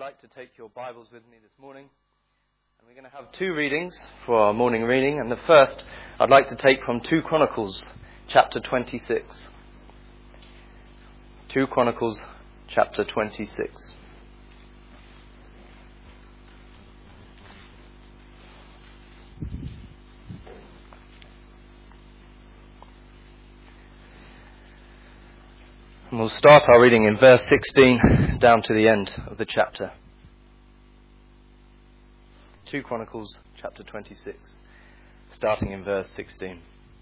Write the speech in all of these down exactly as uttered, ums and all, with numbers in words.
like to take your Bibles with me this morning. And we're going to have two readings for our morning reading. And the first I'd like to take from Second Chronicles chapter twenty-six. Second Chronicles chapter twenty-six. And we'll start our reading in verse sixteen down to the end of the chapter. Second Chronicles chapter twenty-six, starting in verse sixteen.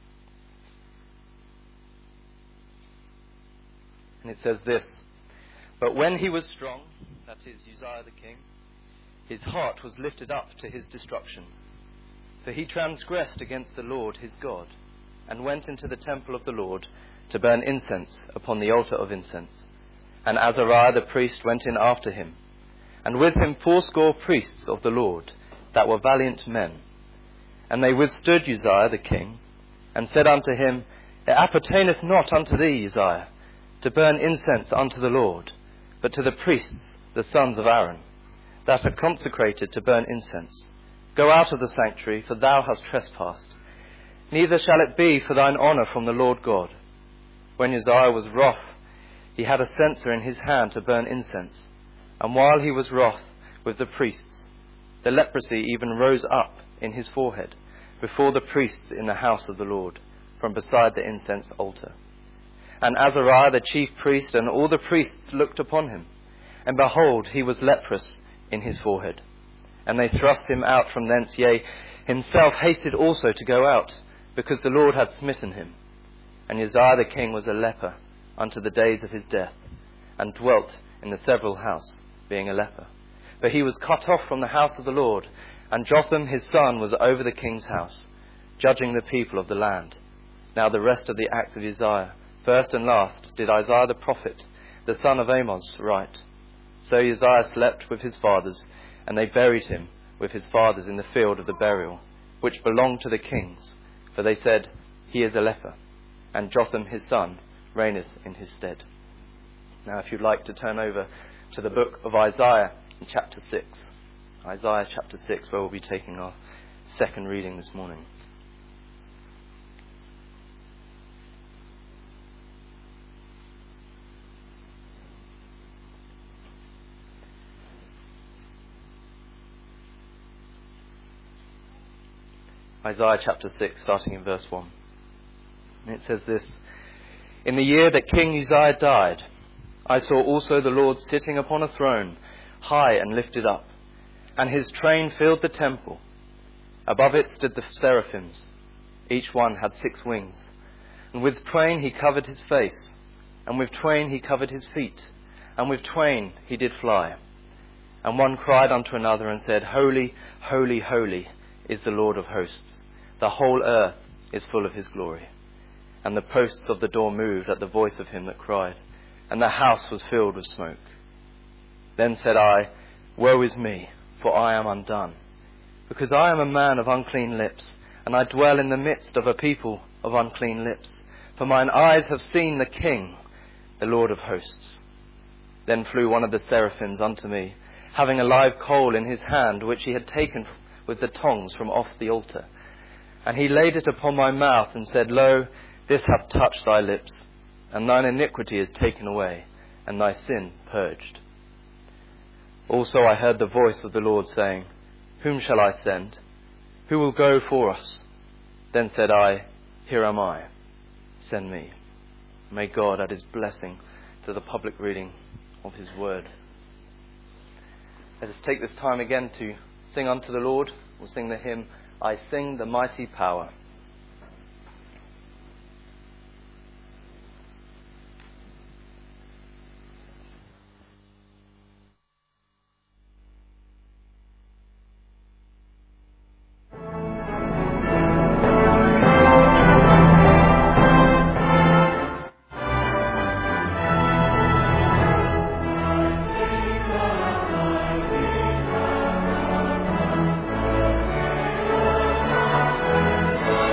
And it says this: But when he was strong, that is Uzziah the king, his heart was lifted up to his destruction. For he transgressed against the Lord his God, and went into the temple of the Lord to burn incense upon the altar of incense. And Azariah the priest went in after him, and with him fourscore priests of the Lord, that were valiant men. And they withstood Uzziah the king, and said unto him, It appertaineth not unto thee, Uzziah, to burn incense unto the Lord, but to the priests, the sons of Aaron, that are consecrated to burn incense. Go out of the sanctuary, for thou hast trespassed. Neither shall it be for thine honour from the Lord God. When Uzziah was wroth, he had a censer in his hand to burn incense. And while he was wroth with the priests, the leprosy even rose up in his forehead before the priests in the house of the Lord, from beside the incense altar. And Azariah the chief priest and all the priests looked upon him, and behold, he was leprous in his forehead. And they thrust him out from thence, yea, himself hasted also to go out, because the Lord had smitten him. And Uzziah the king was a leper unto the days of his death, and dwelt in the several house, being a leper. For he was cut off from the house of the Lord, and Jotham his son was over the king's house, judging the people of the land. Now the rest of the acts of Uzziah, first and last, did Isaiah the prophet, the son of Amos, write. So Uzziah slept with his fathers, and they buried him with his fathers in the field of the burial, which belonged to the kings. For they said, He is a leper, and Jotham his son reigneth in his stead. Now if you'd like to turn over to the book of Isaiah in chapter six. Isaiah chapter six, where we'll be taking our second reading this morning. Isaiah chapter six, starting in verse one. And it says this: In the year that King Uzziah died, I saw also the Lord sitting upon a throne, high and lifted up, and his train filled the temple. Above it stood the seraphims. Each one had six wings. And with twain he covered his face, and with twain he covered his feet, and with twain he did fly. And one cried unto another and said, Holy, holy, holy is the Lord of hosts. The whole earth is full of his glory. And the posts of the door moved at the voice of him that cried, and the house was filled with smoke. Then said I, Woe is me, for I am undone, because I am a man of unclean lips, and I dwell in the midst of a people of unclean lips. For mine eyes have seen the King, the Lord of hosts. Then flew one of the seraphims unto me, having a live coal in his hand, which he had taken with the tongs from off the altar. And he laid it upon my mouth, and said, Lo, this hath touched thy lips, and thine iniquity is taken away, and thy sin purged. Also I heard the voice of the Lord saying, Whom shall I send? Who will go for us? Then said I, Here am I, send me. May God add his blessing to the public reading of his word. Let us take this time again to sing unto the Lord. We'll sing the hymn, I Sing the Mighty Power. Thank you.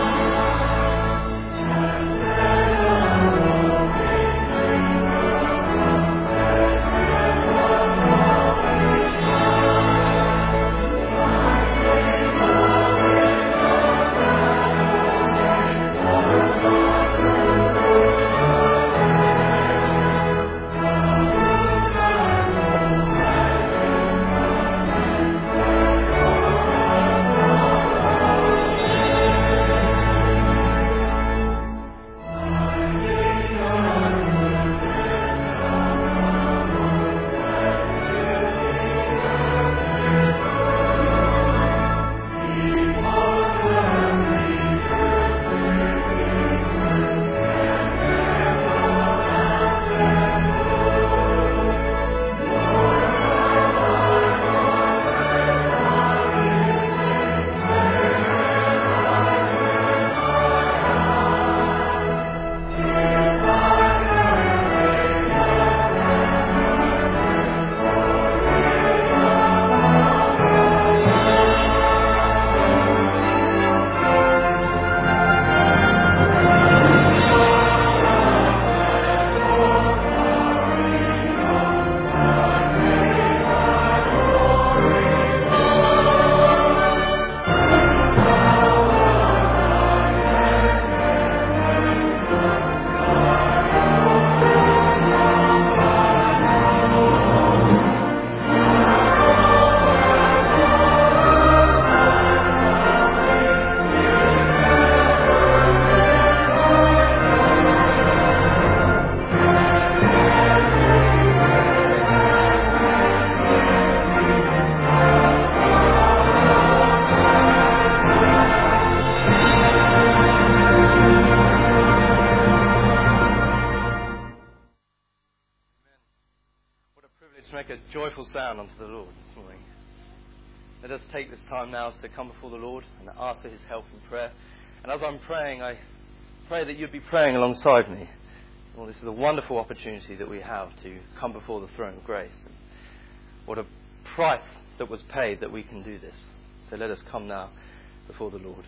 joyful sound unto the Lord this morning. Let us take this time now to come before the Lord and ask for his help in prayer. And as I'm praying, I pray that you'd be praying alongside me. Well, this is a wonderful opportunity that we have to come before the throne of grace. And what a price that was paid that we can do this. So let us come now before the Lord.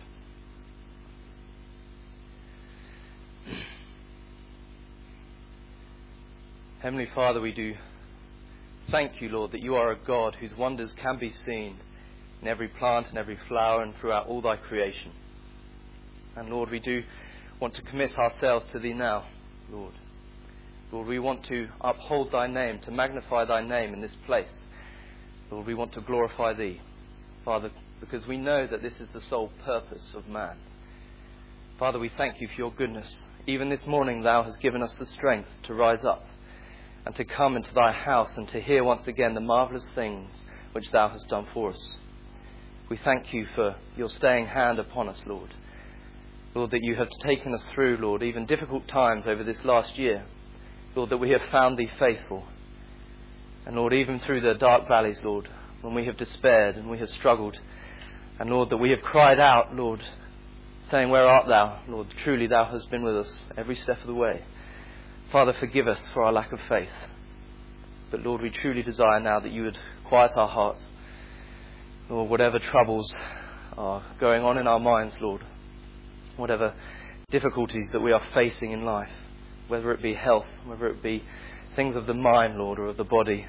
Heavenly Father, we do thank you, Lord, that you are a God whose wonders can be seen in every plant and every flower and throughout all thy creation. And Lord, we do want to commit ourselves to thee now, Lord. Lord, we want to uphold thy name, to magnify thy name in this place. Lord, we want to glorify thee, Father, because we know that this is the sole purpose of man. Father, we thank you for your goodness. Even this morning thou hast given us the strength to rise up and to come into thy house and to hear once again the marvellous things which thou hast done for us. We thank you for your staying hand upon us, Lord. Lord, that you have taken us through, Lord, even difficult times over this last year. Lord, that we have found thee faithful. And Lord, even through the dark valleys, Lord, when we have despaired and we have struggled. And Lord, that we have cried out, Lord, saying, where art thou? Lord, truly thou hast been with us every step of the way. Father, forgive us for our lack of faith. But Lord, we truly desire now that you would quiet our hearts. Lord, whatever troubles are going on in our minds, Lord, whatever difficulties that we are facing in life, whether it be health, whether it be things of the mind, Lord, or of the body,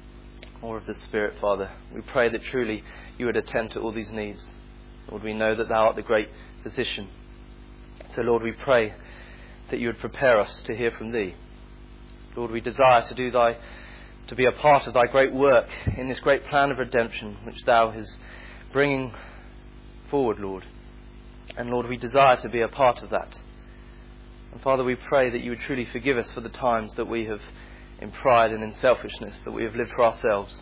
or of the spirit, Father, we pray that truly you would attend to all these needs. Lord, we know that thou art the great physician. So, Lord, we pray that you would prepare us to hear from thee. Lord, we desire to do thy, to be a part of thy great work in this great plan of redemption which thou is bringing forward, Lord. And Lord, we desire to be a part of that. And Father, we pray that you would truly forgive us for the times that we have, in pride and in selfishness, that we have lived for ourselves.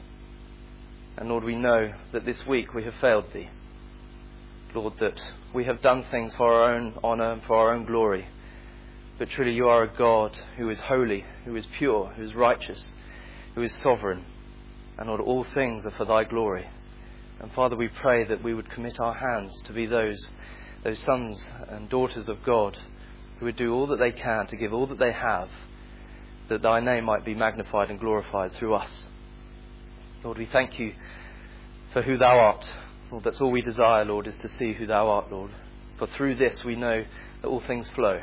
And Lord, we know that this week we have failed thee. Lord, that we have done things for our own honour and for our own glory. But truly you are a God who is holy, who is pure, who is righteous, who is sovereign. And Lord, all things are for thy glory. And Father, we pray that we would commit our hands to be those, those sons and daughters of God who would do all that they can to give all that they have, that thy name might be magnified and glorified through us. Lord, we thank you for who thou art. Lord, that's all we desire, Lord, is to see who thou art, Lord. For through this we know that all things flow.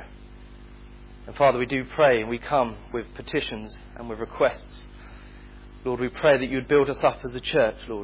And Father, we do pray and we come with petitions and with requests. Lord, we pray that you would build us up as a church, Lord.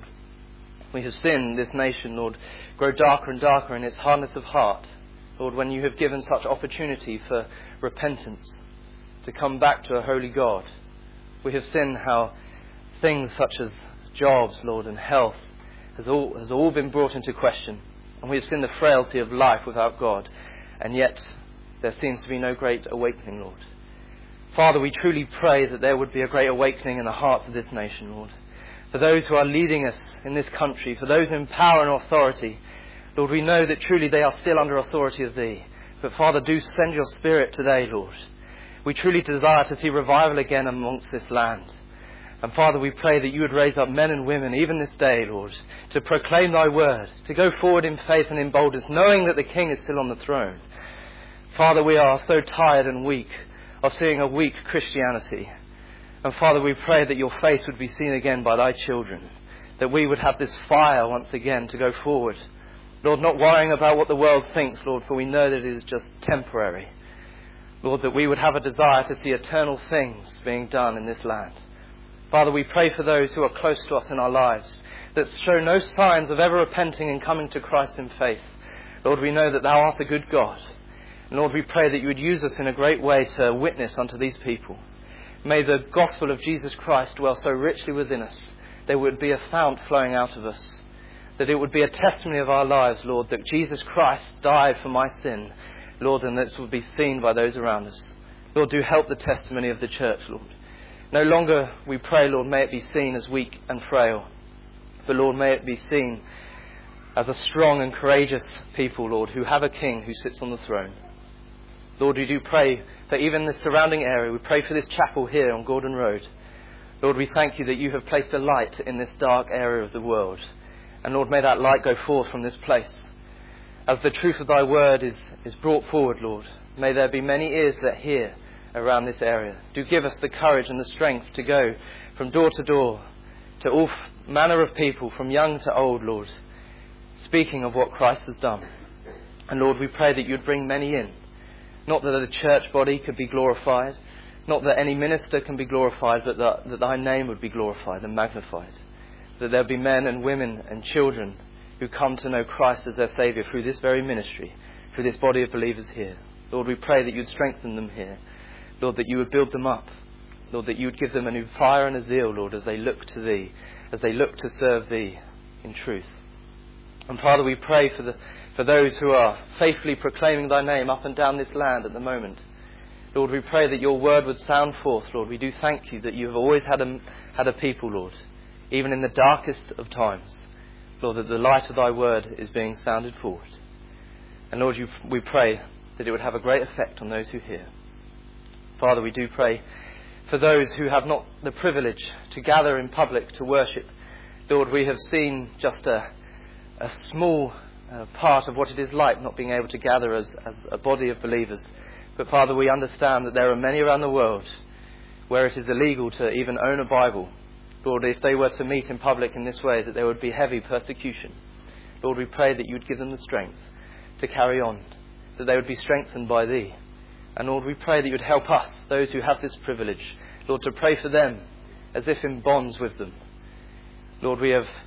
We have seen this nation, Lord, grow darker and darker in its hardness of heart. Lord, when you have given such opportunity for repentance, to come back to a holy God. We have seen how things such as jobs, Lord, and health has all, has all been brought into question. And we have seen the frailty of life without God. And yet there seems to be no great awakening, Lord. Father, we truly pray that there would be a great awakening in the hearts of this nation, Lord. For those who are leading us in this country, for those in power and authority, Lord, we know that truly they are still under authority of thee. But Father, do send your Spirit today, Lord. We truly desire to see revival again amongst this land. And Father, we pray that you would raise up men and women, even this day, Lord, to proclaim thy word, to go forward in faith and in boldness, knowing that the King is still on the throne. Father, we are so tired and weak of seeing a weak Christianity. And Father, we pray that your face would be seen again by thy children, that we would have this fire once again to go forward. Lord, not worrying about what the world thinks, Lord, for we know that it is just temporary. Lord, that we would have a desire to see eternal things being done in this land. Father, we pray for those who are close to us in our lives, that show no signs of ever repenting and coming to Christ in faith. Lord, we know that thou art a good God. And Lord, we pray that you would use us in a great way to witness unto these people. May the gospel of Jesus Christ dwell so richly within us. There would be a fount flowing out of us. That it would be a testimony of our lives, Lord, that Jesus Christ died for my sin, Lord, and this would be seen by those around us. Lord, do help the testimony of the church, Lord. No longer, we pray, Lord, may it be seen as weak and frail. But Lord, may it be seen as a strong and courageous people, Lord, who have a King who sits on the throne. Lord, we do pray for even the surrounding area. We pray for this chapel here on Gordon Road. Lord, we thank you that you have placed a light in this dark area of the world. And Lord, may that light go forth from this place. As the truth of thy word is, is brought forward, Lord, may there be many ears that hear around this area. Do give us the courage and the strength to go from door to door to all f- manner of people, from young to old, Lord, speaking of what Christ has done. And Lord, we pray that you'd bring many in. Not that the church body could be glorified, not that any minister can be glorified, but that, that thy name would be glorified and magnified. That there'll be men and women and children who come to know Christ as their Saviour through this very ministry, through this body of believers here. Lord, we pray that you'd strengthen them here. Lord, that you would build them up. Lord, that you would give them a new fire and a zeal, Lord, as they look to thee, as they look to serve thee in truth. And Father, we pray for the for those who are faithfully proclaiming thy name up and down this land at the moment. Lord, we pray that your word would sound forth, Lord. We do thank you that you have always had a, had a people, Lord, even in the darkest of times. Lord, that the light of thy word is being sounded forward. And Lord, you, we pray that it would have a great effect on those who hear. Father, we do pray for those who have not the privilege to gather in public to worship. Lord, we have seen just a, a small uh, part of what it is like not being able to gather as, as a body of believers. But Father, we understand that there are many around the world where it is illegal to even own a Bible. Lord, if they were to meet in public in this way, that there would be heavy persecution. Lord, we pray that you would give them the strength to carry on, that they would be strengthened by thee. And Lord, we pray that you would help us, those who have this privilege, Lord, to pray for them as if in bonds with them. Lord, we have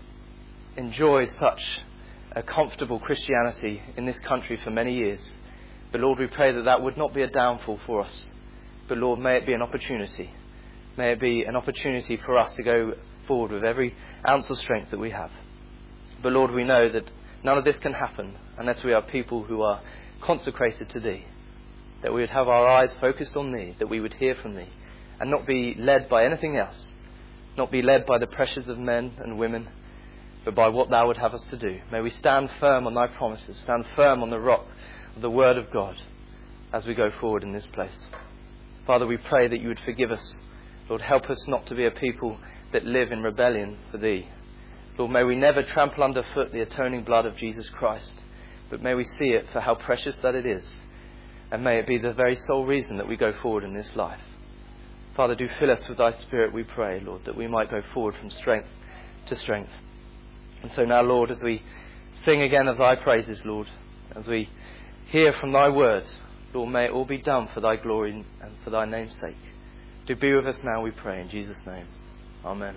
enjoyed such a comfortable Christianity in this country for many years. But Lord, we pray that that would not be a downfall for us. But Lord, may it be an opportunity. May it be an opportunity for us to go forward with every ounce of strength that we have. But Lord, we know that none of this can happen unless we are people who are consecrated to thee. That we would have our eyes focused on thee, that we would hear from thee, and not be led by anything else. Not be led by the pressures of men and women, but by what thou would have us to do. May we stand firm on thy promises, stand firm on the rock of the word of God as we go forward in this place. Father, we pray that you would forgive us. Lord, help us not to be a people that live in rebellion for thee. Lord, may we never trample underfoot the atoning blood of Jesus Christ, but may we see it for how precious that it is. And may it be the very sole reason that we go forward in this life. Father, do fill us with thy Spirit, we pray, Lord, that we might go forward from strength to strength. And so now, Lord, as we sing again of thy praises, Lord, as we hear from thy words, Lord, may it all be done for thy glory and for thy name's sake. Do be with us now, we pray, in Jesus' name. Amen.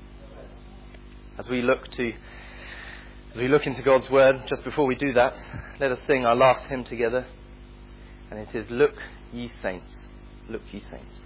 As we look to, as we look into God's word, just before we do that, let us sing our last hymn together. And it is, Look Ye Saints, Look Ye Saints.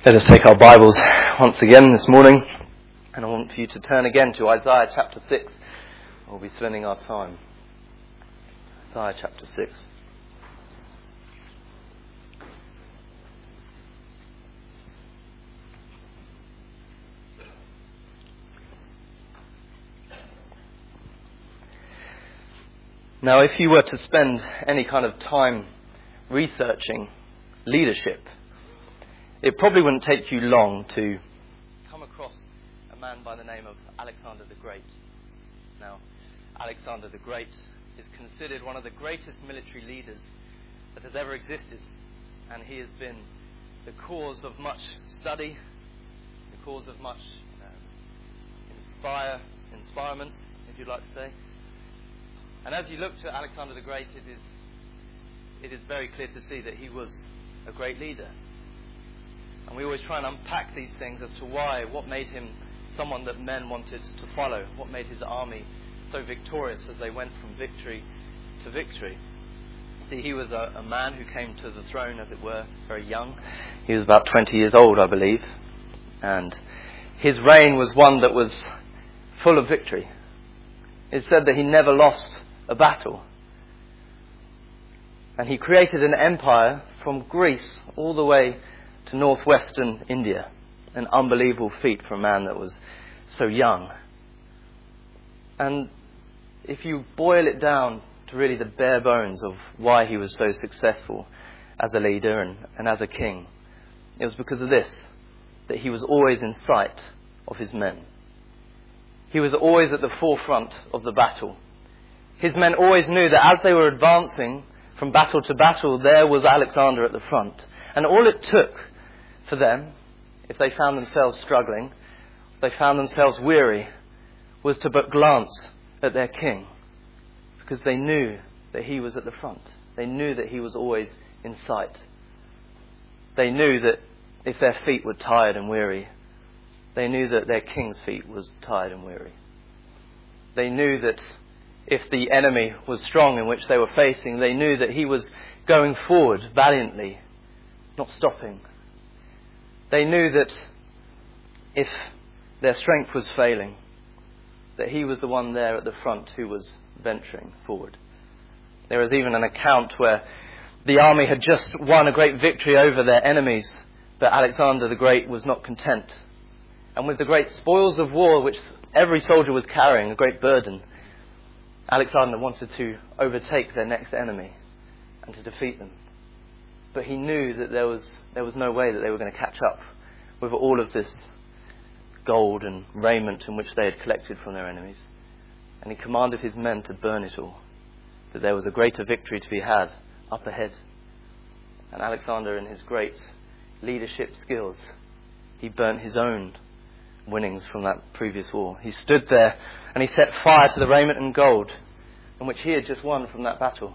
Let us take our Bibles once again this morning, and I want for you to turn again to Isaiah chapter six. We'll be spending our time. Isaiah chapter six. Now, if you were to spend any kind of time researching leadership, it probably wouldn't take you long to come across a man by the name of Alexander the Great. Now, Alexander the Great is considered one of the greatest military leaders that has ever existed, and he has been the cause of much study, the cause of much um, inspire, inspirement, if you'd like to say. And as you look to Alexander the Great, it is it is very clear to see that he was a great leader. And we always try and unpack these things as to why, what made him someone that men wanted to follow, what made his army so victorious as they went from victory to victory. See, he was a, a man who came to the throne, as it were, very young. He was about twenty years old, I believe. And his reign was one that was full of victory. It said that he never lost a battle. And he created an empire from Greece all the way to northwestern India. An unbelievable feat for a man that was so young. And if you boil it down to really the bare bones of why he was so successful as a leader and, and as a king, it was because of this, that he was always in sight of his men. He was always at the forefront of the battle. His men always knew that as they were advancing from battle to battle, there was Alexander at the front. And all it took for them, if they found themselves struggling, they found themselves weary, was to but glance at their king, because they knew that he was at the front. They knew that he was always in sight. They knew that if their feet were tired and weary, they knew that their king's feet was tired and weary. They knew that if the enemy was strong in which they were facing, they knew that he was going forward valiantly, not stopping. They knew that if their strength was failing, that he was the one there at the front who was venturing forward. There was even an account where the army had just won a great victory over their enemies, but Alexander the Great was not content. And with the great spoils of war which every soldier was carrying, a great burden, Alexander wanted to overtake their next enemy and to defeat them. But he knew that there was there was no way that they were going to catch up with all of this gold and raiment in which they had collected from their enemies. And he commanded his men to burn it all, that there was a greater victory to be had up ahead. And Alexander, in his great leadership skills, he burnt his own winnings from that previous war. He stood there and he set fire to the raiment and gold in which he had just won from that battle,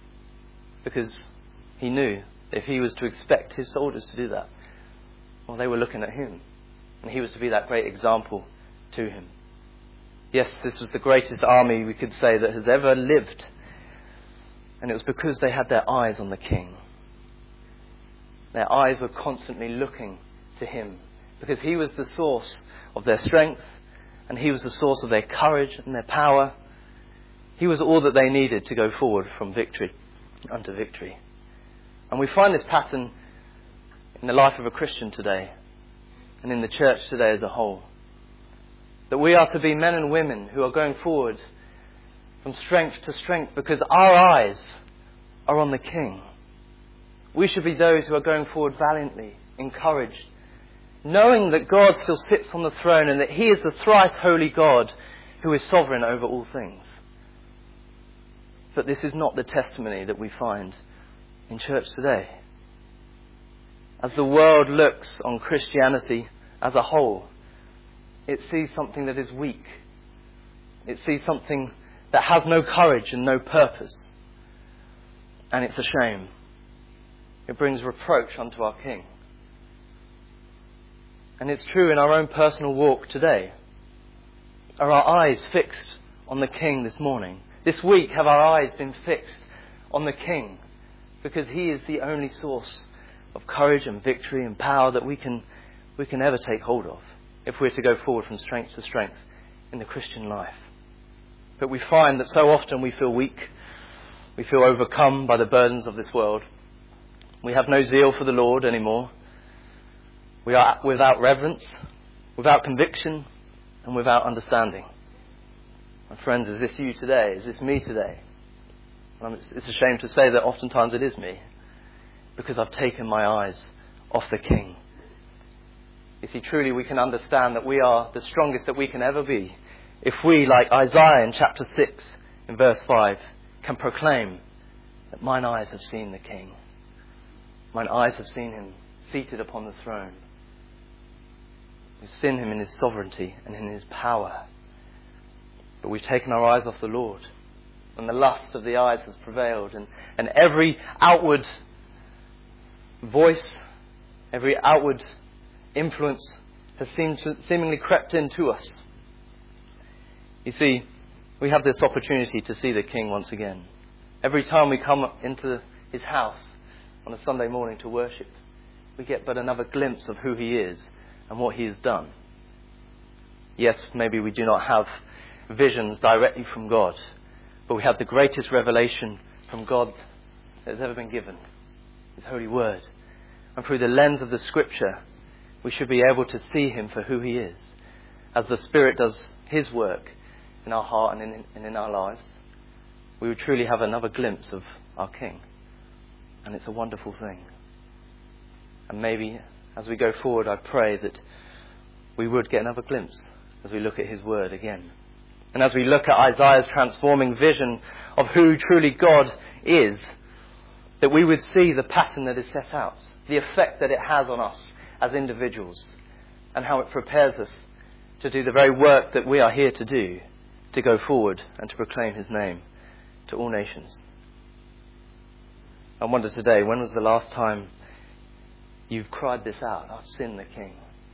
because he knew if he was to expect his soldiers to do that, well, they were looking at him, and he was to be that great example to him. Yes, this was the greatest army, we could say, that has ever lived, and it was because they had their eyes on the king. Their eyes were constantly looking to him, because he was the source of their strength, and he was the source of their courage and their power. He was all that they needed to go forward from victory unto victory. And we find this pattern in the life of a Christian today, and in the church today as a whole. That we are to be men and women who are going forward from strength to strength because our eyes are on the King. We should be those who are going forward valiantly, encouraged, knowing that God still sits on the throne and that he is the thrice holy God who is sovereign over all things. But this is not the testimony that we find in church today. As the world looks on Christianity as a whole, it sees something that is weak. It sees something that has no courage and no purpose. And it's a shame. It brings reproach unto our King. And it's true in our own personal walk today. Are our eyes fixed on the King this morning? This week, have our eyes been fixed on the King? Because he is the only source of courage and victory and power that we can, we can ever take hold of if we're to go forward from strength to strength in the Christian life. But we find that so often we feel weak. We feel overcome by the burdens of this world. We have no zeal for the Lord anymore. We are without reverence, without conviction, and without understanding. My friends, is this you today? Is this me today? It's a shame to say that oftentimes it is me, because I've taken my eyes off the King. You see, truly we can understand that we are the strongest that we can ever be if we, like Isaiah in chapter six, in verse five, can proclaim that mine eyes have seen the King. Mine eyes have seen him seated upon the throne. We've seen him in his sovereignty and in his power. But we've taken our eyes off the Lord. And the lust of the eyes has prevailed. And, and every outward voice, every outward influence has seemed to, seemingly crept into us. You see, we have this opportunity to see the King once again. Every time we come into his house on a Sunday morning to worship, we get but another glimpse of who he is and what he has done. Yes, maybe we do not have visions directly from God, but we have the greatest revelation from God that has ever been given, his holy word. And through the lens of the scripture, we should be able to see him for who he is, as the Spirit does his work in our heart and in, and in our lives. We would truly have another glimpse of our King. And it's a wonderful thing. And maybe as we go forward, I pray that we would get another glimpse as we look at his word again. And as we look at Isaiah's transforming vision of who truly God is, that we would see the pattern that is set out, the effect that it has on us as individuals, and how it prepares us to do the very work that we are here to do, to go forward and to proclaim his name to all nations. I wonder today, when was the last time you've cried this out? I've seen the King.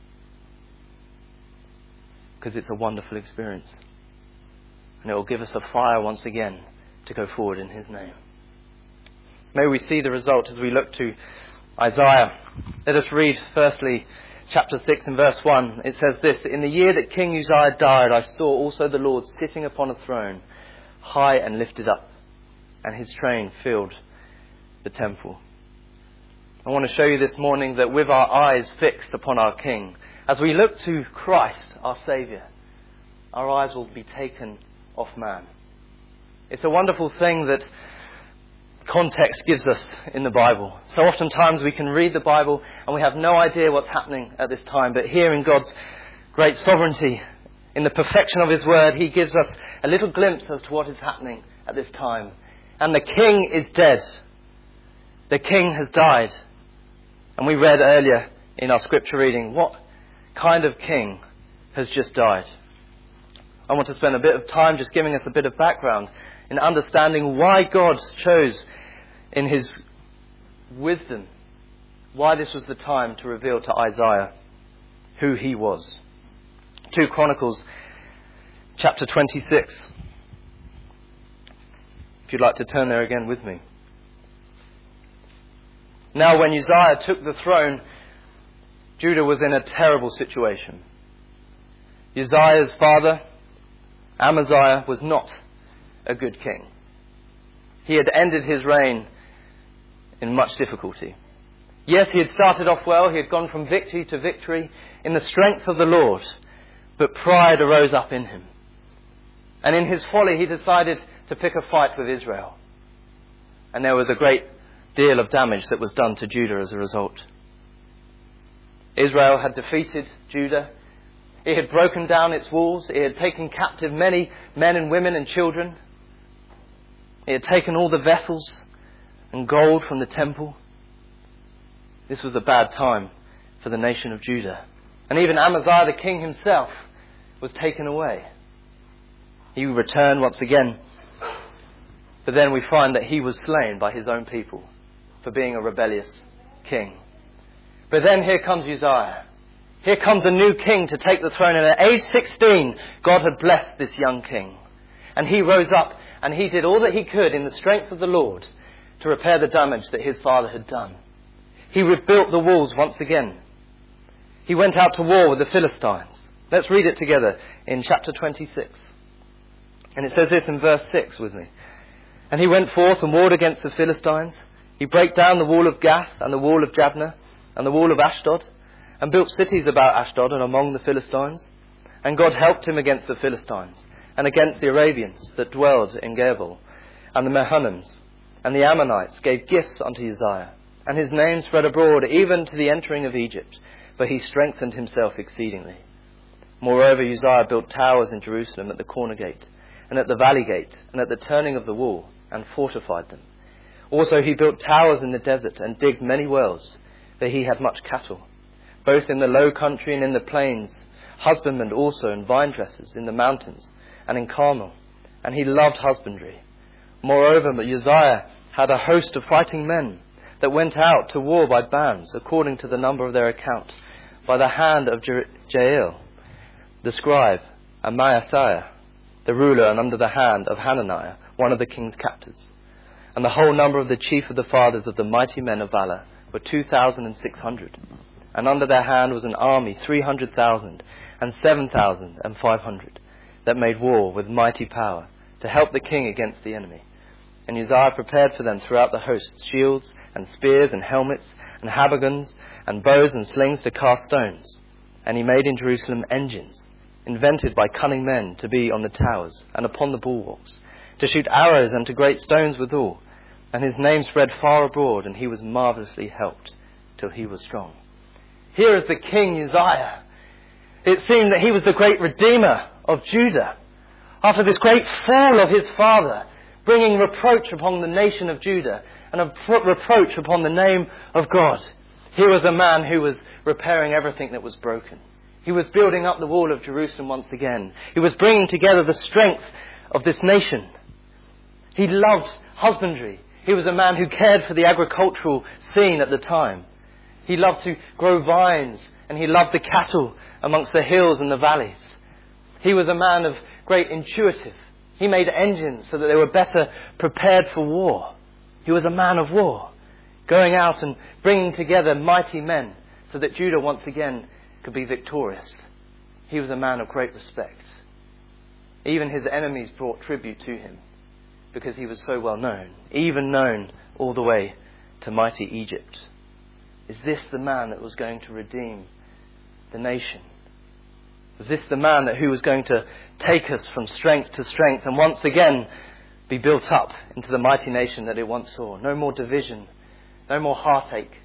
Because it's a wonderful experience. And it will give us a fire once again to go forward in his name. May we see the result as we look to Isaiah. Let us read firstly chapter six and verse one. It says this: In the year that King Uzziah died, I saw also the Lord sitting upon a throne, high and lifted up, and his train filled the temple. I want to show you this morning that with our eyes fixed upon our King, as we look to Christ, our Saviour, our eyes will be taken off man. It's a wonderful thing that context gives us in the Bible. So oftentimes we can read the Bible and we have no idea what's happening at this time. But here in God's great sovereignty, in the perfection of his word, he gives us a little glimpse as to what is happening at this time. And the King is dead. The King has died. And we read earlier in our scripture reading, what kind of king has just died? I want to spend a bit of time just giving us a bit of background in understanding why God chose in his wisdom, why this was the time to reveal to Isaiah who he was. Second Chronicles chapter twenty-six. If you'd like to turn there again with me. Now when Uzziah took the throne, Judah was in a terrible situation. Uzziah's father, Amaziah, was not a good king. He had ended his reign in much difficulty. Yes, he had started off well. He had gone from victory to victory in the strength of the Lord. But pride arose up in him. And in his folly, he decided to pick a fight with Israel. And there was a great deal of damage that was done to Judah as a result. Israel had defeated Judah. It had broken down its walls. It had taken captive many men and women and children. It had taken all the vessels and gold from the temple. This was a bad time for the nation of Judah. And even Amaziah, the king himself, was taken away. He returned once again. But then we find that he was slain by his own people for being a rebellious king. But then here comes Uzziah. Here comes a new king to take the throne. And at age sixteen, God had blessed this young king. And he rose up and he did all that he could in the strength of the Lord to repair the damage that his father had done. he rebuilt the walls once again. He went out to war with the Philistines. Let's read it together in chapter twenty-six. And it says this in verse six with me. And he went forth and warred against the Philistines. He brake down the wall of Gath and the wall of Jabneh and the wall of Ashdod, and built cities about Ashdod and among the Philistines. And God helped him against the Philistines, and against the Arabians that dwelled in Gebal, and the Mehunims, and the Ammonites gave gifts unto Uzziah. And his name spread abroad even to the entering of Egypt, for he strengthened himself exceedingly. Moreover, Uzziah built towers in Jerusalem at the corner gate, and at the valley gate, and at the turning of the wall, and fortified them. Also he built towers in the desert, and digged many wells, for he had much cattle, both in the low country and in the plains, husbandmen also and vine dressers in the mountains, and in Carmel, and he loved husbandry. Moreover, Uzziah had a host of fighting men, that went out to war by bands, according to the number of their account, by the hand of Je- Jael, the scribe, and Maaseiah, the ruler, and under the hand of Hananiah, one of the king's captors. And the whole number of the chief of the fathers of the mighty men of valour were two thousand and six hundred. And under their hand was an army three hundred thousand, and seven thousand and five hundred, that made war with mighty power, to help the king against the enemy. And Uzziah prepared for them throughout the hosts shields, and spears, and helmets, and habergeons, and bows and slings to cast stones. And he made in Jerusalem engines, invented by cunning men, to be on the towers, and upon the bulwarks, to shoot arrows and to great stones withal. And his name spread far abroad, and he was marvellously helped, till he was strong. Here is the king Uzziah. It seemed that he was the great redeemer of Judah. After this great fall of his father, bringing reproach upon the nation of Judah, and a reproach upon the name of God, here was a man who was repairing everything that was broken. He was building up the wall of Jerusalem once again. He was bringing together the strength of this nation. He loved husbandry. He was a man who cared for the agricultural scene at the time. He loved to grow vines, and he loved the cattle amongst the hills and the valleys. He was a man of great intuitive. He made engines so that they were better prepared for war. He was a man of war, going out and bringing together mighty men so that Judah once again could be victorious. He was a man of great respect. Even his enemies brought tribute to him because he was so well known, even known all the way to mighty Egypt. Is this the man that was going to redeem the nation? Was this the man that who was going to take us from strength to strength and once again be built up into the mighty nation that it once saw? No more division, no more heartache.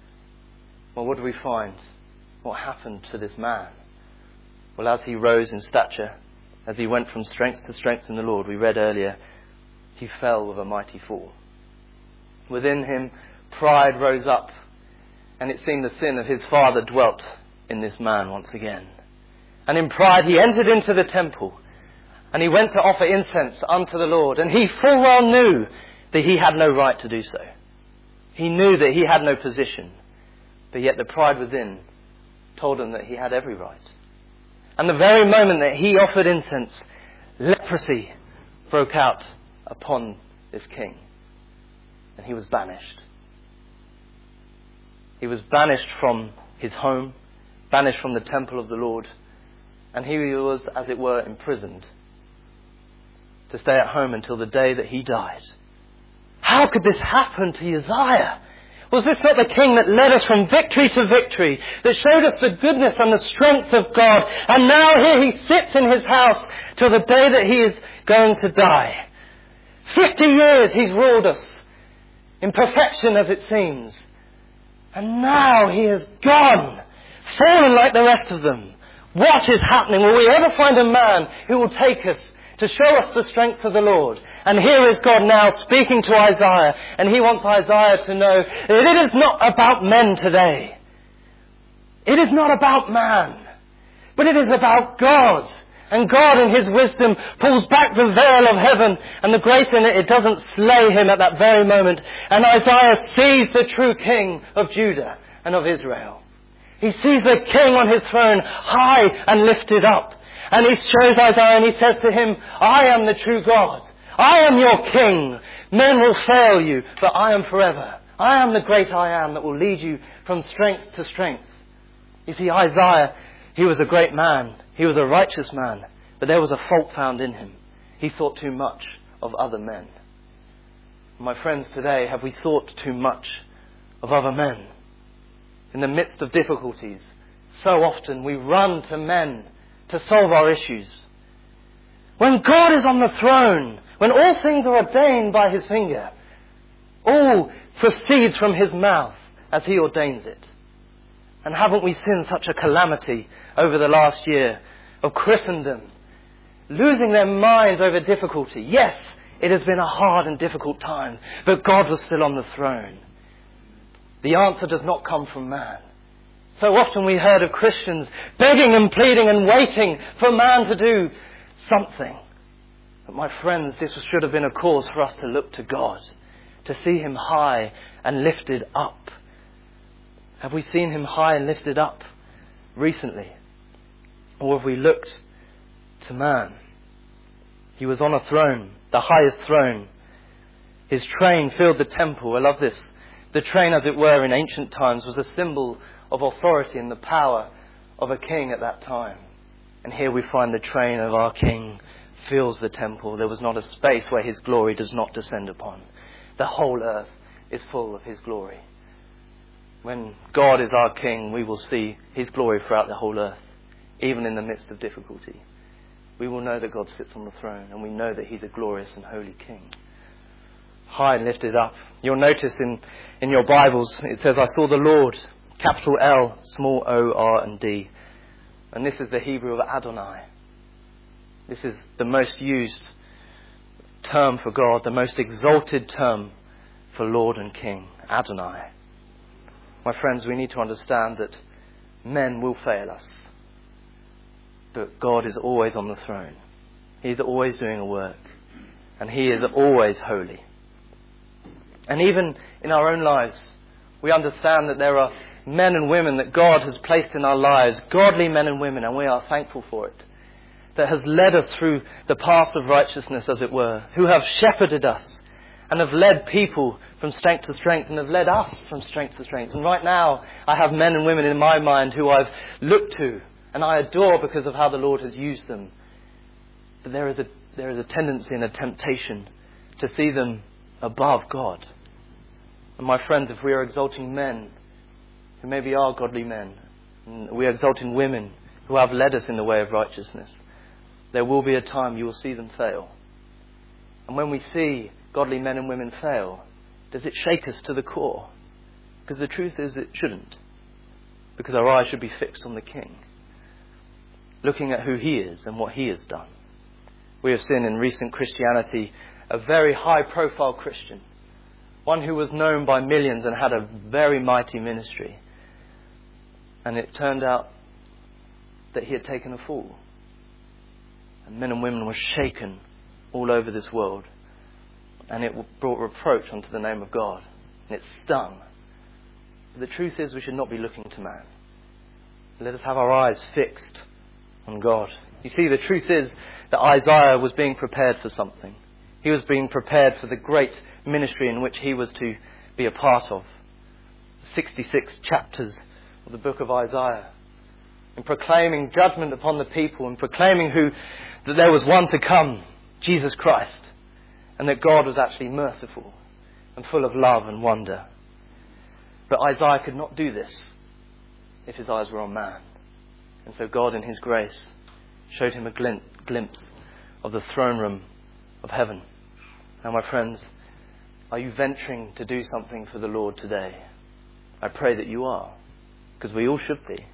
Well, what do we find? What happened to this man? Well, as he rose in stature, as he went from strength to strength in the Lord, we read earlier, he fell with a mighty fall. Within him, pride rose up, and it seemed the sin of his father dwelt in this man once again. And in pride he entered into the temple, and he went to offer incense unto the Lord, and he full well knew that he had no right to do so. He knew that he had no position, but yet the pride within told him that he had every right. And the very moment that he offered incense, leprosy broke out upon this king, and he was banished. He was banished from his home, banished from the temple of the Lord, and he was, as it were, imprisoned to stay at home until the day that he died. How could this happen to Uzziah? Was this not the king that led us from victory to victory, that showed us the goodness and the strength of God? And now here he sits in his house till the day that he is going to die. Fifty years he's ruled us in perfection, as it seems. And now he is gone, fallen like the rest of them. What is happening? Will we ever find a man who will take us to show us the strength of the Lord? And here is God now speaking to Isaiah, and he wants Isaiah to know that it is not about men today. It is not about man, but it is about God. And God in his wisdom pulls back the veil of heaven, and the grace in it, it doesn't slay him at that very moment. And Isaiah sees the true king of Judah and of Israel. He sees the king on his throne high and lifted up. And he shows Isaiah and he says to him, I am the true God. I am your king. Men will fail you, but I am forever. I am the great I am that will lead you from strength to strength. You see, Isaiah, he was a great man. He was a righteous man. But there was a fault found in him. He thought too much of other men. My friends, today, have we thought too much of other men? In the midst of difficulties, so often we run to men to solve our issues. When God is on the throne, when all things are ordained by his finger, all proceeds from his mouth as he ordains it. And haven't we seen such a calamity over the last year of Christendom, losing their minds over difficulty? Yes, it has been a hard and difficult time, but God was still on the throne. The answer does not come from man. So often we heard of Christians begging and pleading and waiting for man to do something. But my friends, this should have been a cause for us to look to God, to see him high and lifted up. Have we seen him high and lifted up recently? Or have we looked to man? He was on a throne, the highest throne. His train filled the temple. I love this. The train, as it were, in ancient times was a symbol of authority and the power of a king at that time. And here we find the train of our king fills the temple. There was not a space where his glory does not descend upon. The whole earth is full of his glory. When God is our king, we will see his glory throughout the whole earth, even in the midst of difficulty. We will know that God sits on the throne, and we know that he's a glorious and holy king. High and lifted up. You'll notice in, in your Bibles, it says, I saw the Lord, capital L, small o, R and D. And this is the Hebrew of Adonai. This is the most used term for God, the most exalted term for Lord and King, Adonai. My friends, we need to understand that men will fail us, but God is always on the throne. He's always doing a work, and he is always holy. And even in our own lives, we understand that there are men and women that God has placed in our lives, godly men and women, and we are thankful for it, that has led us through the paths of righteousness, as it were, who have shepherded us and have led people from strength to strength and have led us from strength to strength. And right now, I have men and women in my mind who I've looked to and I adore because of how the Lord has used them. But there is a, there is a tendency and a temptation to see them above God. And my friends, if we are exalting men who maybe are godly men, and we are exalting women who have led us in the way of righteousness, there will be a time you will see them fail. And when we see godly men and women fail, does it shake us to the core? Because the truth is it shouldn't. Because our eyes should be fixed on the King, looking at who he is and what he has done. We have seen in recent Christianity a very high profile Christian, one who was known by millions and had a very mighty ministry. And it turned out that he had taken a fall. And men and women were shaken all over this world. And it brought reproach onto the name of God. And it stung. But the truth is we should not be looking to man. Let us have our eyes fixed on God. You see, the truth is that Isaiah was being prepared for something. He was being prepared for the great ministry in which he was to be a part of. sixty-six chapters of the book of Isaiah. In proclaiming judgment upon the people and proclaiming who that there was one to come, Jesus Christ. And that God was actually merciful and full of love and wonder. But Isaiah could not do this if his eyes were on man. And so God in his grace showed him a glimpse of the throne room of heaven. Now, my friends, are you venturing to do something for the Lord today? I pray that you are, because we all should be.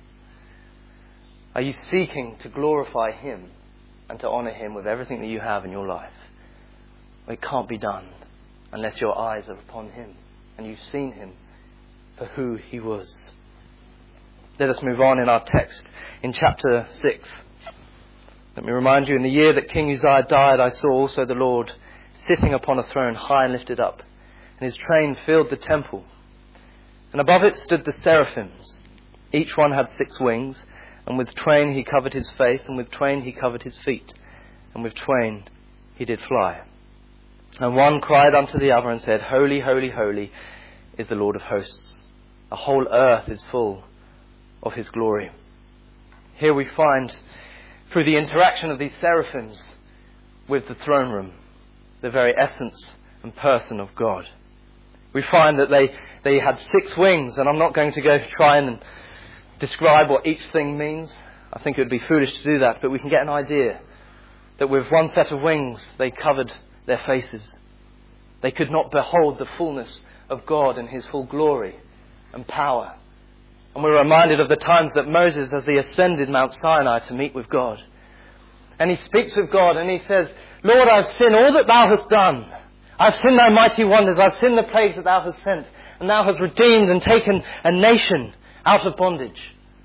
Are you seeking to glorify him and to honour him with everything that you have in your life? It can't be done unless your eyes are upon him and you've seen him for who he was. Let us move on in our text in chapter six. Let me remind you, in the year that King Uzziah died, I saw also the Lord sitting upon a throne high and lifted up, and his train filled the temple. And above it stood the seraphims. Each one had six wings, and with twain he covered his face, and with twain he covered his feet, and with twain he did fly. And one cried unto the other and said, Holy, holy, holy is the Lord of hosts. The whole earth is full of his glory. Here we find, through the interaction of these seraphims with the throne room, the very essence and person of God. We find that they, they had six wings, and I'm not going to go try and describe what each thing means. I think it would be foolish to do that, but we can get an idea that with one set of wings they covered their faces. They could not behold the fullness of God in his full glory and power. And we're reminded of the times that Moses, as he ascended Mount Sinai to meet with God, and he speaks with God and he says, Lord, I've seen all that thou hast done. I've seen thy mighty wonders. I've seen the plagues that thou hast sent. And thou hast redeemed and taken a nation out of bondage.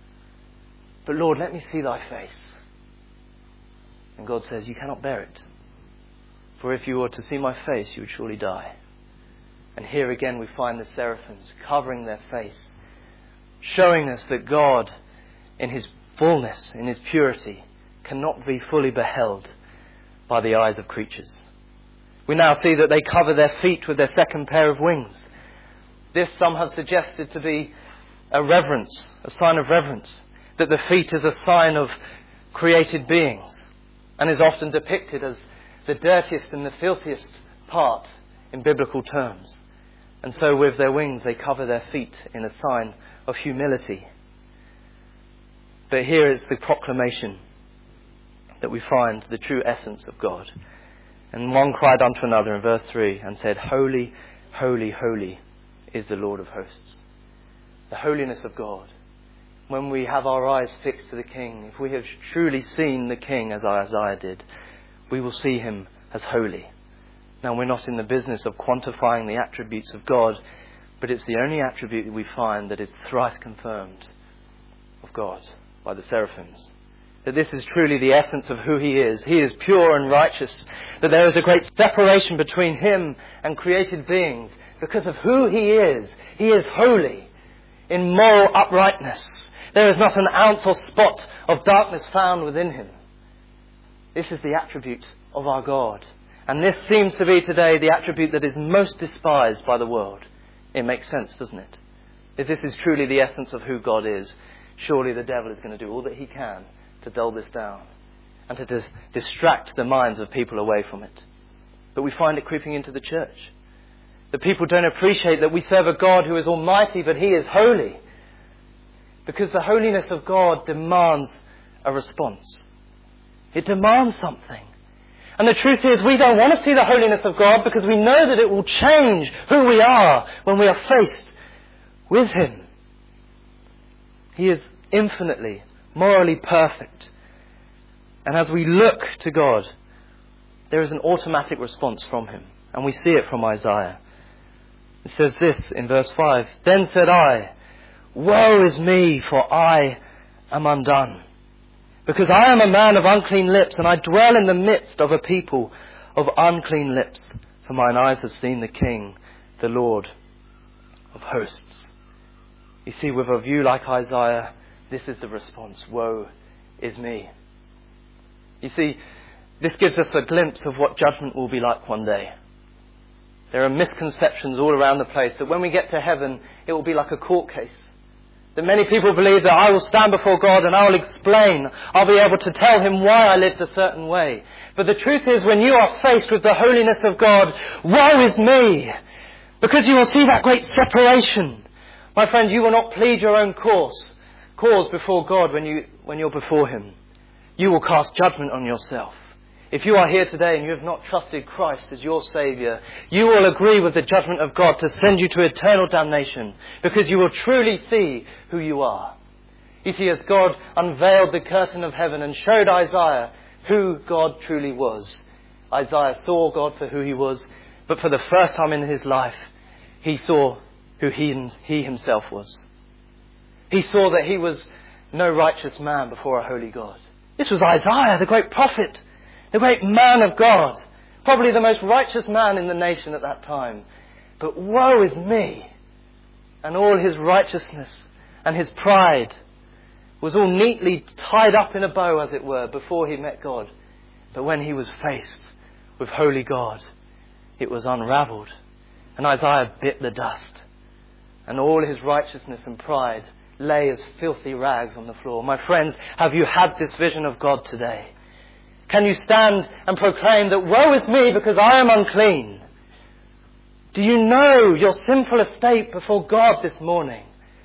But Lord, let me see thy face. And God says, you cannot bear it. For if you were to see my face, you would surely die. And here again we find the seraphims covering their face, showing us that God, in his fullness, in his purity, cannot be fully beheld by the eyes of creatures. We now see that they cover their feet with their second pair of wings. This some have suggested to be a reverence, a sign of reverence, that the feet is a sign of created beings and is often depicted as the dirtiest and the filthiest part in biblical terms. And so with their wings they cover their feet in a sign of humility. But here is the proclamation that we find the true essence of God. And one cried unto another in verse three and said, Holy, holy, holy is the Lord of hosts. The holiness of God. When we have our eyes fixed to the King, if we have truly seen the King as Isaiah did, we will see him as holy. Now, we're not in the business of quantifying the attributes of God, but it's the only attribute that we find that is thrice confirmed of God by the seraphims. That this is truly the essence of who he is. He is pure and righteous. That there is a great separation between him and created beings because of who he is. He is holy in moral uprightness. There is not an ounce or spot of darkness found within him. This is the attribute of our God. And this seems to be today the attribute that is most despised by the world. It makes sense, doesn't it? If this is truly the essence of who God is, surely the devil is going to do all that he can to dull this down and to dis- distract the minds of people away from it. But we find it creeping into the church. The people don't appreciate that we serve a God who is almighty, but he is holy. Because the holiness of God demands a response. It demands something. And the truth is, we don't want to see the holiness of God because we know that it will change who we are when we are faced with him. He is infinitely, morally perfect. And as we look to God, there is an automatic response from him. And we see it from Isaiah. It says this in verse five, Then said I, Woe is me, for I am undone. Because I am a man of unclean lips, and I dwell in the midst of a people of unclean lips. For mine eyes have seen the King, the Lord of hosts. You see, with a view like Isaiah, this is the response. Woe is me. You see, this gives us a glimpse of what judgment will be like one day. There are misconceptions all around the place that when we get to heaven, it will be like a court case. That many people believe that I will stand before God and I will explain. I'll be able to tell him why I lived a certain way. But the truth is, when you are faced with the holiness of God, woe is me. Because you will see that great separation. My friend, you will not plead your own cause, cause before God when, you, when you're before him. You will cast judgment on yourself. If you are here today and you have not trusted Christ as your Saviour, you will agree with the judgment of God to send you to eternal damnation because you will truly see who you are. You see, as God unveiled the curtain of heaven and showed Isaiah who God truly was, Isaiah saw God for who he was, but for the first time in his life, he saw who he, he himself was. He saw that he was no righteous man before a holy God. This was Isaiah, the great prophet. The great man of God, probably the most righteous man in the nation at that time. But woe is me. And all his righteousness and his pride was all neatly tied up in a bow, as it were, before he met God. But when he was faced with holy God, it was unravelled. And Isaiah bit the dust. and all his righteousness and pride lay as filthy rags on the floor. My friends, have you had this vision of God today? Can you stand and proclaim that woe is me because I am unclean? Do you know your sinful estate before God this morning?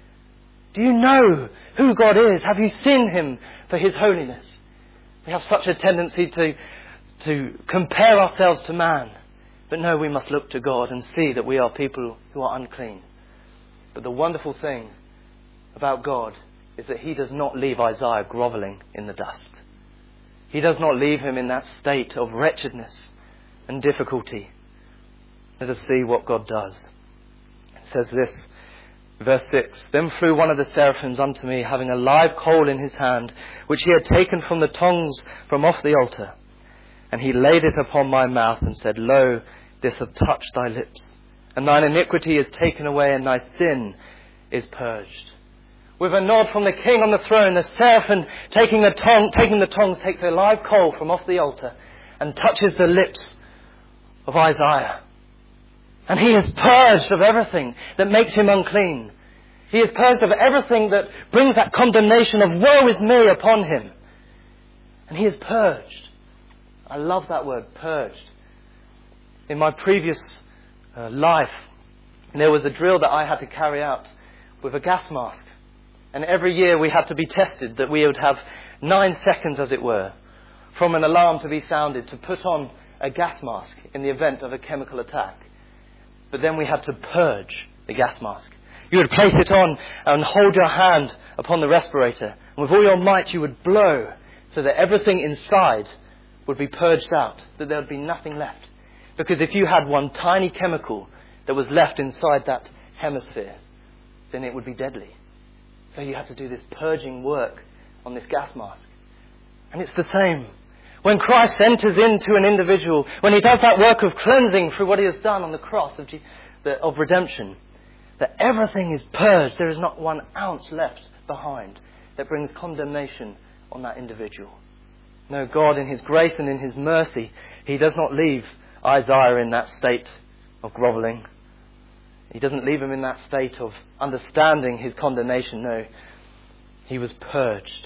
Do you know who God is? Have you seen him for his holiness? We have such a tendency to, to compare ourselves to man. But no, we must look to God and see that we are people who are unclean. But the wonderful thing about God is that he does not leave Isaiah grovelling in the dust. He does not leave him in that state of wretchedness and difficulty. Let us see what God does. It says this, verse six, Then flew one of the seraphims unto me, having a live coal in his hand, which he had taken from the tongs from off the altar. And he laid it upon my mouth and said, Lo, this hath touched thy lips, and thine iniquity is taken away, and thy sin is purged. With a nod from the king on the throne, the seraphim taking the, tong, taking the tongs takes a live coal from off the altar and touches the lips of Isaiah. And he is purged of everything that makes him unclean. He is purged of everything that brings that condemnation of woe is me upon him. And he is purged. I love that word, purged. In my previous uh, life, there was a drill that I had to carry out with a gas mask. And every year we had to be tested, that we would have nine seconds, as it were, from an alarm to be sounded to put on a gas mask in the event of a chemical attack. But then we had to purge the gas mask. You would place it on and hold your hand upon the respirator. And with all your might you would blow so that everything inside would be purged out, that there would be nothing left. Because if you had one tiny chemical that was left inside that hemisphere, then it would be deadly. So you had to do this purging work on this gas mask. And it's the same. When Christ enters into an individual, when he does that work of cleansing through what he has done on the cross of, G- the, of redemption, that everything is purged. There is not one ounce left behind that brings condemnation on that individual. No, God in his grace and in his mercy, he does not leave Isaiah in that state of grovelling. He doesn't leave him in that state of understanding his condemnation. No, he was purged.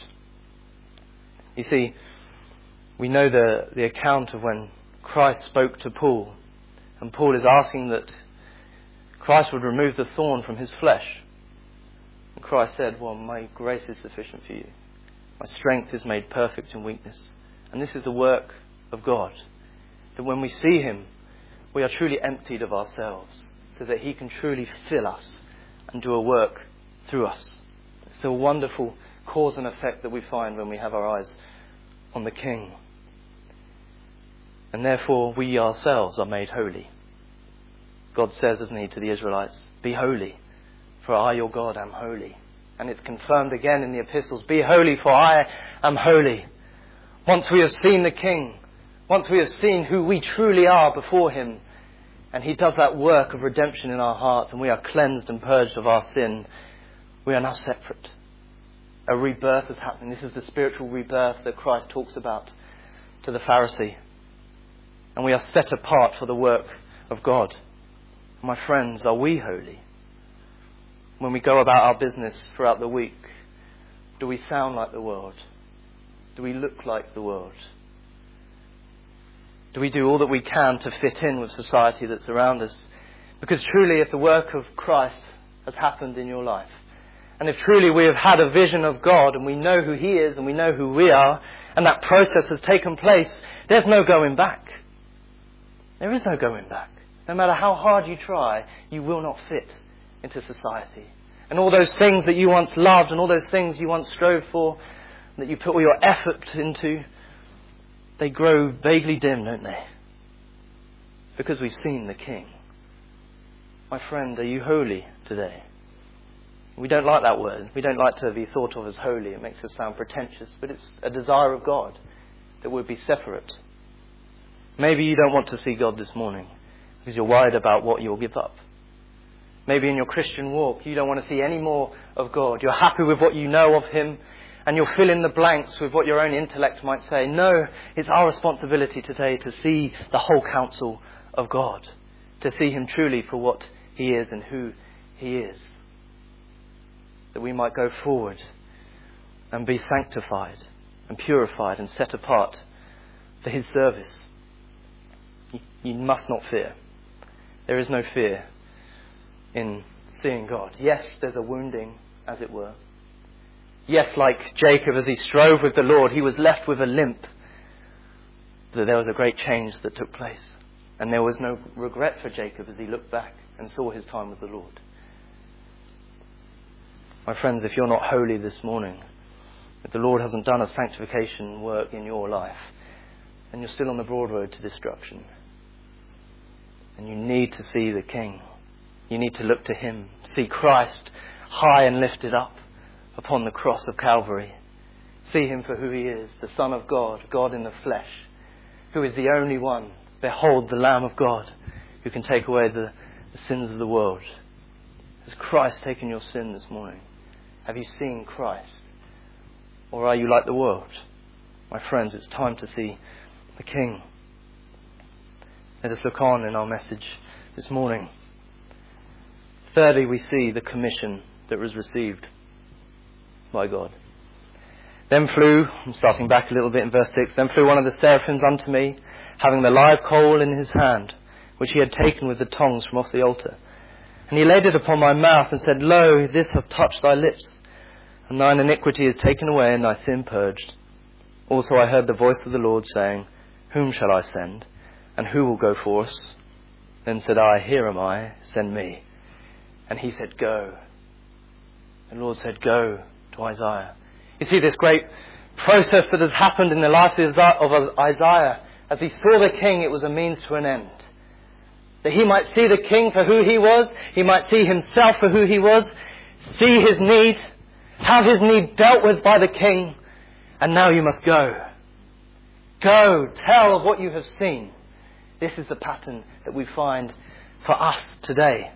You see, we know the, the account of when Christ spoke to Paul. And Paul is asking that Christ would remove the thorn from his flesh. And Christ said, well, my grace is sufficient for you. My strength is made perfect in weakness. And this is the work of God. That when we see him, we are truly emptied of ourselves, so that he can truly fill us and do a work through us. It's a wonderful cause and effect that we find when we have our eyes on the King. And therefore we ourselves are made holy. God says, doesn't he, to the Israelites, be holy, for I, your God, am holy. And it's confirmed again in the epistles, be holy, for I am holy. Once we have seen the King, once we have seen who we truly are before him, and he does that work of redemption in our hearts, and we are cleansed and purged of our sin, we are now separate. A rebirth is happening. This is the spiritual rebirth that Christ talks about to the Pharisee. And we are set apart for the work of God. My friends, are we holy? When we go about our business throughout the week, do we sound like the world? Do we look like the world? Do we do all that we can to fit in with society that's around us? Because truly, if the work of Christ has happened in your life, and if truly we have had a vision of God and we know who he is and we know who we are, and that process has taken place, there's no going back. There is no going back. No matter how hard you try, you will not fit into society. And all those things that you once loved and all those things you once strove for, that you put all your effort into, they grow vaguely dim, don't they? Because we've seen the King. My friend, are you holy today? We don't like that word. We don't like to be thought of as holy. It makes us sound pretentious, but it's a desire of God that we'll be separate. Maybe you don't want to see God this morning because you're worried about what you'll give up. Maybe in your Christian walk you don't want to see any more of God. You're happy with what you know of him, and you'll fill in the blanks with what your own intellect might say. No, it's our responsibility today to see the whole counsel of God, to see him truly for what he is and who he is. that we might go forward and be sanctified and purified and set apart for his service. You, you must not fear. There is no fear in seeing God. Yes, there's a wounding, as it were. Yes, like Jacob, as he strove with the Lord, he was left with a limp. But there was a great change that took place. And there was no regret for Jacob as he looked back and saw his time with the Lord. My friends, if you're not holy this morning, if the Lord hasn't done a sanctification work in your life, then you're still on the broad road to destruction. And you need to see the King. You need to look to him. See Christ high and lifted up upon the cross of Calvary. See him for who he is, the Son of God, God in the flesh, who is the only one. Behold the Lamb of God who can take away the, the sins of the world. Has Christ taken your sin this morning? Have you seen Christ? Or are you like the world? My friends, it's time to see the King. Let us look on in our message this morning. Thirdly, we see the commission that was received by God. Then flew, I'm starting back a little bit in verse six, then flew one of the seraphims unto me, having the live coal in his hand, which he had taken with the tongs from off the altar. And he laid it upon my mouth and said, Lo, this hath touched thy lips, and thine iniquity is taken away, and thy sin purged. Also I heard the voice of the Lord saying, Whom shall I send? And who will go for us? Then said I, Here am I, send me. And he said, Go. The Lord said, Go to Isaiah. You see this great process that has happened in the life of Isaiah. As he saw the King, it was a means to an end. That he might see the King for who he was. He might see himself for who he was. See his need. Have his need dealt with by the King. And now you must go. Go, tell of what you have seen. This is the pattern that we find for us today.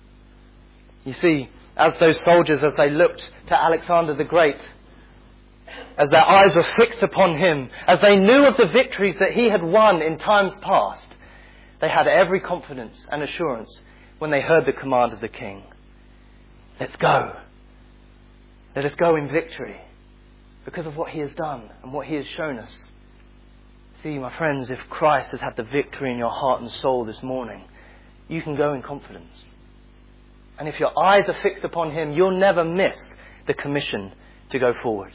You see, as those soldiers, as they looked to Alexander the Great, as their eyes were fixed upon him, as they knew of the victories that he had won in times past, they had every confidence and assurance when they heard the command of the King. Let's go. Let us go in victory because of what he has done and what he has shown us. See, my friends, if Christ has had the victory in your heart and soul this morning, you can go in confidence. And if your eyes are fixed upon him, you'll never miss the commission to go forward.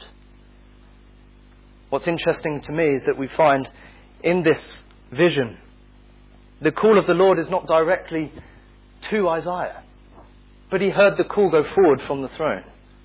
What's interesting to me is that we find in this vision, the call of the Lord is not directly to Isaiah, but he heard the call go forward from the throne.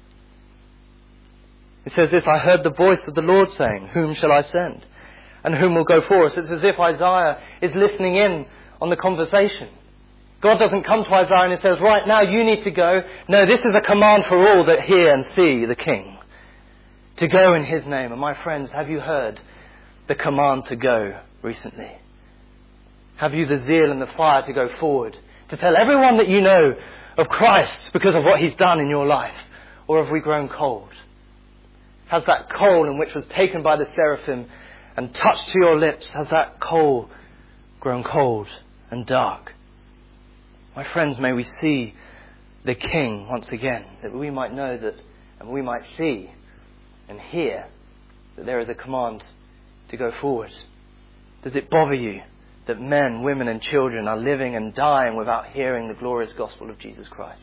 It says this, I heard the voice of the Lord saying, Whom shall I send? And whom will go for us? It's as if Isaiah is listening in on the conversation. God doesn't come to Isaiah and he says, right now you need to go. No, this is a command for all that hear and see the King. To go in his name. And my friends, have you heard the command to go recently? Have you the zeal and the fire to go forward? To tell everyone that you know of Christ because of what he's done in your life? Or have we grown cold? Has that coal in which was taken by the seraphim and touched to your lips, has that coal grown cold and dark? My friends, may we see the King once again, that we might know that, and we might see and hear that there is a command to go forward. Does it bother you that men, women and children are living and dying without hearing the glorious gospel of Jesus Christ?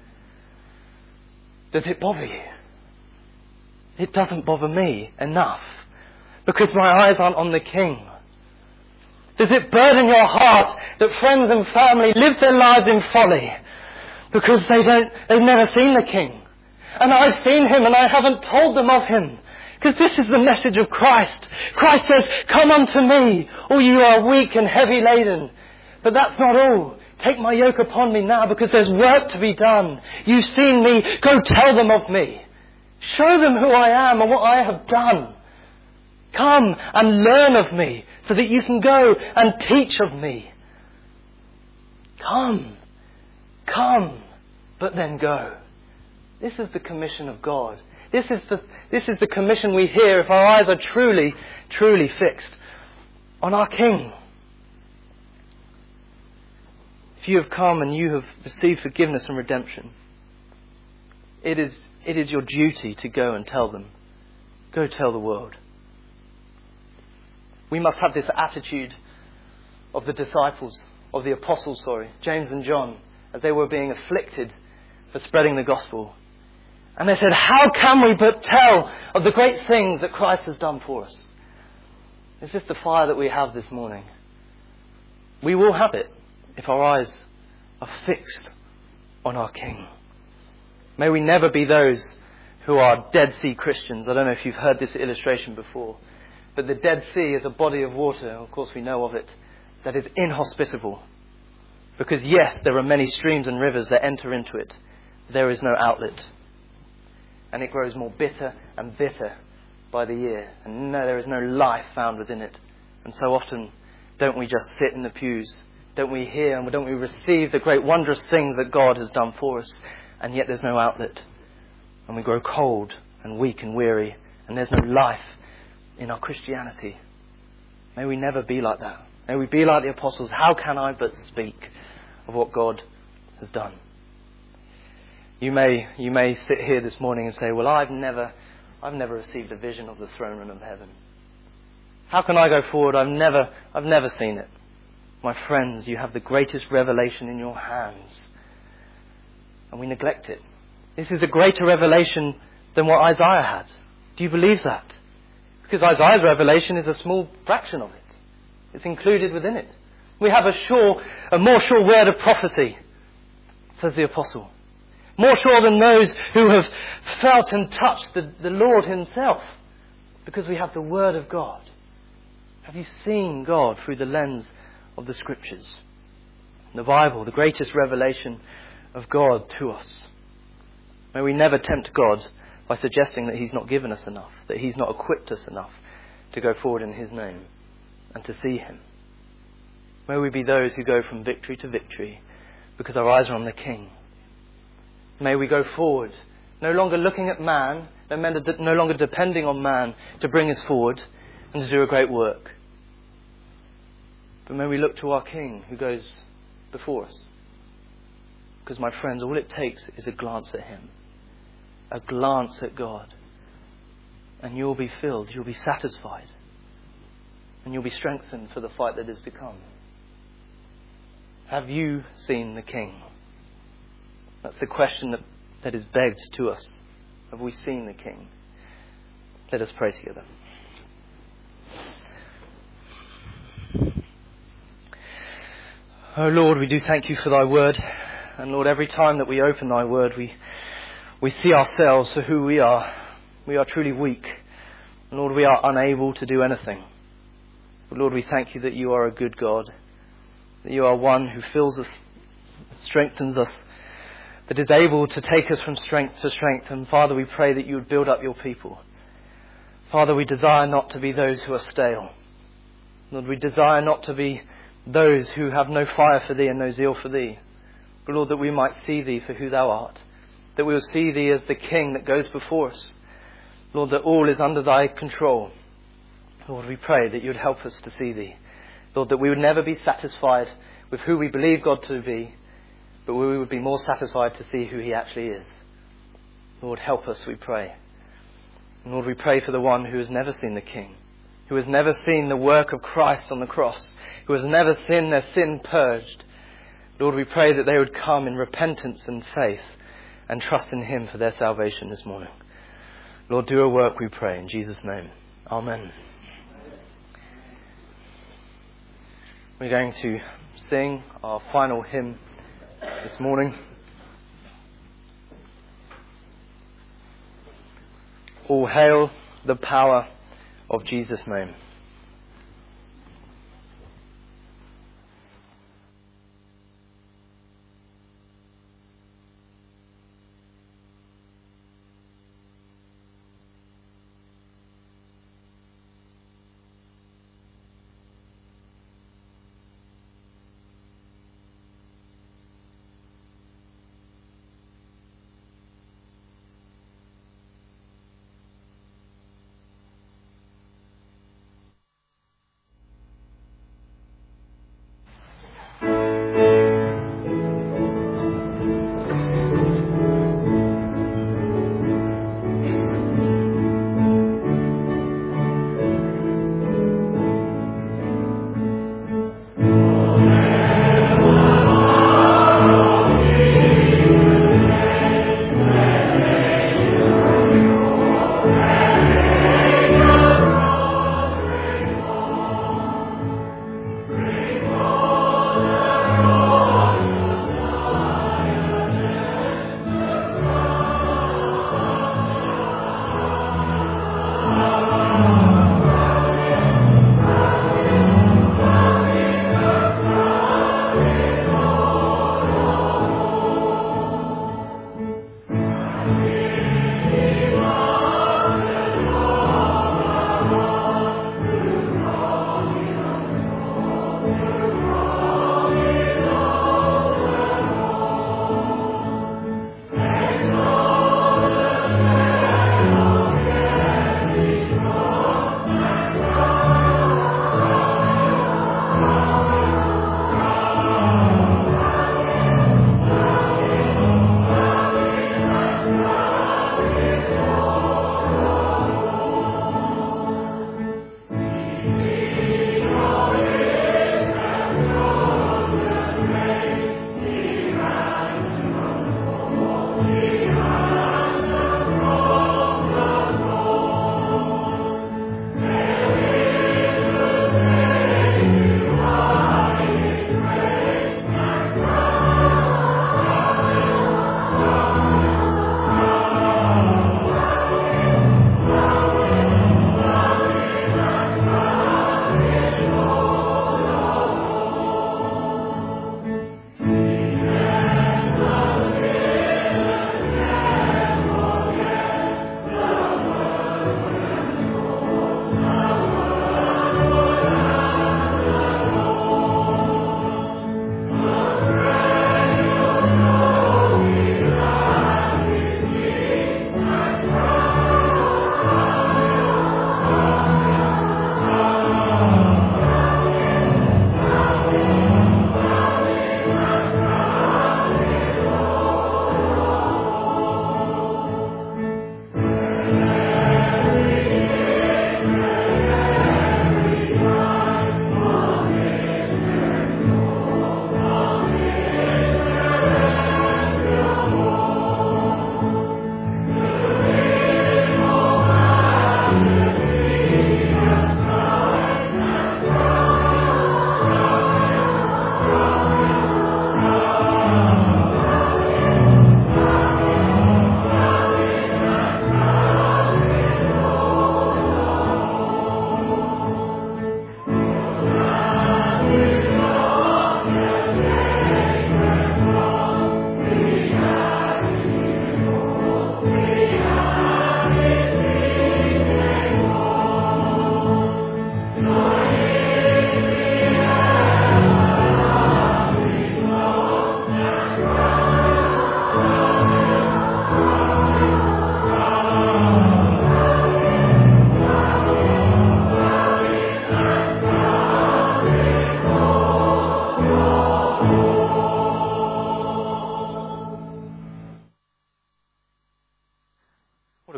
Does it bother you? It doesn't bother me enough because my eyes aren't on the King. Does it burden your heart that friends and family live their lives in folly because they don't, they've never seen the King? And I've seen him and I haven't told them of him. Because this is the message of Christ. Christ says, come unto me, all you are weak and heavy laden. But that's not all. Take my yoke upon me now because there's work to be done. You've seen me, go tell them of me. Show them who I am and what I have done. Come and learn of me so that you can go and teach of me. Come, come, but then go. This is the commission of God. This is the, this is the commission we hear if our eyes are truly, truly fixed on our King. If you have come and you have received forgiveness and redemption, it is It is your duty to go and tell them. Go tell the world. We must have this attitude of the disciples, of the apostles, sorry, James and John, as they were being afflicted for spreading the gospel. And they said, how can we but tell of the great things that Christ has done for us? Is this the fire that we have this morning? We will have it if our eyes are fixed on our King. May we never be those who are Dead Sea Christians. I don't know if you've heard this illustration before, but the Dead Sea is a body of water, of course we know of it, that is inhospitable. Because yes, there are many streams and rivers that enter into it. There is no outlet. And it grows more bitter and bitter by the year. And no, there is no life found within it. And so often, don't we just sit in the pews? Don't we hear and don't we receive the great wondrous things that God has done for us? And yet there's no outlet. And we grow cold and weak and weary. And there's no life in our Christianity. May we never be like that. May we be like the apostles. How can I but speak of what God has done? You may you may sit here this morning and say, well, I've never I've never received a vision of the throne room of heaven. How can I go forward? I've never I've never seen it. My friends, you have the greatest revelation in your hands. And we neglect it. This is a greater revelation than what Isaiah had. Do you believe that? Because Isaiah's revelation is a small fraction of it. It's included within it. We have a sure, a more sure word of prophecy, says the apostle. More sure than those who have felt and touched the, the Lord himself. Because we have the word of God. Have you seen God through the lens of the scriptures? The Bible, the greatest revelation of God to us. May we never tempt God by suggesting that he's not given us enough, that he's not equipped us enough to go forward in his name and to see him. May we be those who go from victory to victory because our eyes are on the King. May we go forward, no longer looking at man, no longer depending on man to bring us forward and to do a great work. But may we look to our King who goes before us. Because my friends, all it takes is a glance at him. A glance at God. And you'll be filled, you'll be satisfied. And you'll be strengthened for the fight that is to come. Have you seen the King? That's the question that, that is begged to us. Have we seen the King? Let us pray together. Oh Lord, we do thank you for thy word. And Lord, every time that we open thy word, we, we see ourselves for who we are. We are truly weak. And Lord, we are unable to do anything. But Lord, we thank you that you are a good God. That you are one who fills us, strengthens us, that is able to take us from strength to strength. And Father, we pray that you would build up your people. Father, we desire not to be those who are stale. Lord, we desire not to be those who have no fire for thee and no zeal for thee. But Lord, that we might see thee for who thou art. That we will see thee as the King that goes before us. Lord, that all is under thy control. Lord, we pray that you would help us to see thee. Lord, that we would never be satisfied with who we believe God to be, but we would be more satisfied to see who he actually is. Lord, help us, we pray. And Lord, we pray for the one who has never seen the King, who has never seen the work of Christ on the cross, who has never seen their sin purged. Lord, we pray that they would come in repentance and faith and trust in him for their salvation this morning. Lord, do a work, we pray, in Jesus' name. Amen. We're going to sing our final hymn this morning. All hail the power of Jesus' name.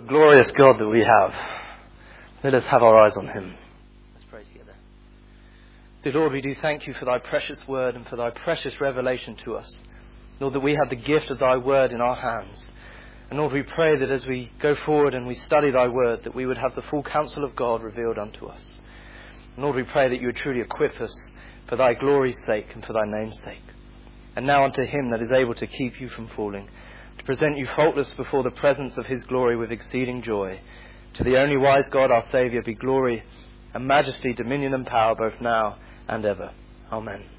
glorious God that we have. Let us have our eyes on him. Let's pray together. Dear Lord, we do thank you for thy precious word and for thy precious revelation to us. Lord, that we have the gift of thy word in our hands. And Lord, we pray that as we go forward and we study thy word, that we would have the full counsel of God revealed unto us. And Lord, we pray that you would truly equip us for thy glory's sake and for thy name's sake. And now unto him that is able to keep you from falling, to present you faultless before the presence of his glory with exceeding joy. To the only wise God, our Saviour, be glory and majesty, dominion and power, both now and ever. Amen.